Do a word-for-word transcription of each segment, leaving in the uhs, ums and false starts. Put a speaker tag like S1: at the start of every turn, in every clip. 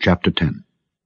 S1: Chapter ten.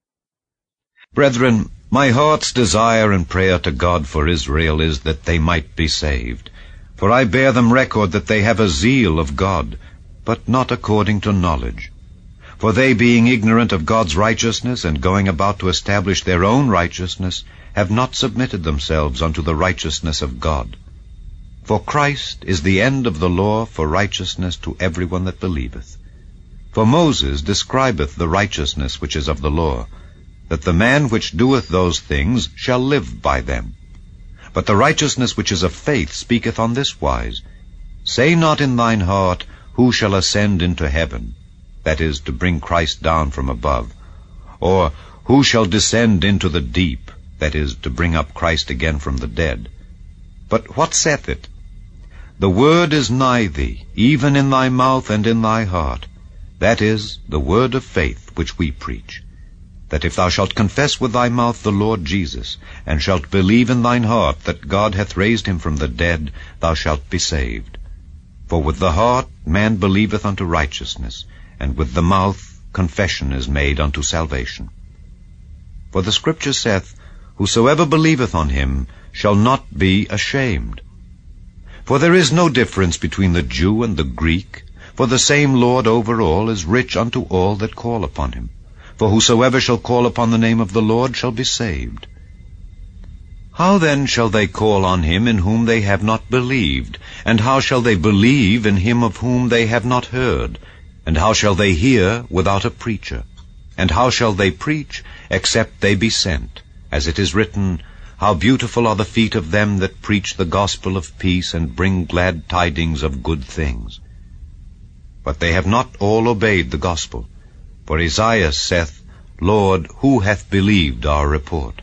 S2: Brethren, my heart's desire and prayer to God for Israel is that they might be saved. For I bear them record that they have a zeal of God, but not according to knowledge. For they, being ignorant of God's righteousness, and going about to establish their own righteousness, have not submitted themselves unto the righteousness of God. For Christ is the end of the law for righteousness to every one that believeth. For Moses describeth the righteousness which is of the law, that the man which doeth those things shall live by them. But the righteousness which is of faith speaketh on this wise, Say not in thine heart, Who shall ascend into heaven? That is, to bring Christ down from above. Or, Who shall descend into the deep? That is, to bring up Christ again from the dead. But what saith it? The word is nigh thee, even in thy mouth and in thy heart. That is, the word of faith which we preach. That if thou shalt confess with thy mouth the Lord Jesus, and shalt believe in thine heart that God hath raised him from the dead, thou shalt be saved. For with the heart man believeth unto righteousness, and with the mouth confession is made unto salvation. For the Scripture saith, Whosoever believeth on him shall not be ashamed. For there is no difference between the Jew and the Greek, for the same Lord over all is rich unto all that call upon him. For whosoever shall call upon the name of the Lord shall be saved. How then shall they call on him in whom they have not believed? And how shall they believe in him of whom they have not heard? And how shall they hear without a preacher? And how shall they preach except they be sent? As it is written, How beautiful are the feet of them that preach the gospel of peace, and bring glad tidings of good things. But they have not all obeyed the gospel. For Isaiah saith, Lord, who hath believed our report?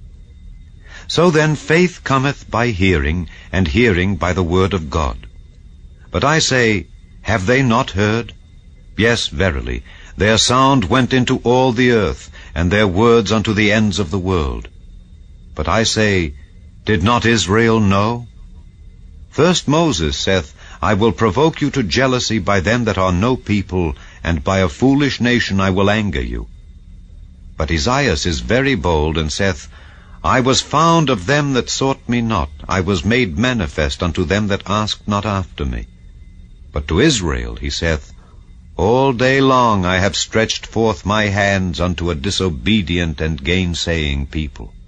S2: So then faith cometh by hearing, and hearing by the word of God. But I say, have they not heard? Yes, verily, their sound went into all the earth, and their words unto the ends of the world. But I say, did not Israel know? First Moses saith, I will provoke you to jealousy by them that are no people, and by a foolish nation I will anger you. But Esaias is very bold, and saith, I was found of them that sought me not, I was made manifest unto them that asked not after me. But to Israel he saith, All day long I have stretched forth my hands unto a disobedient and gainsaying people.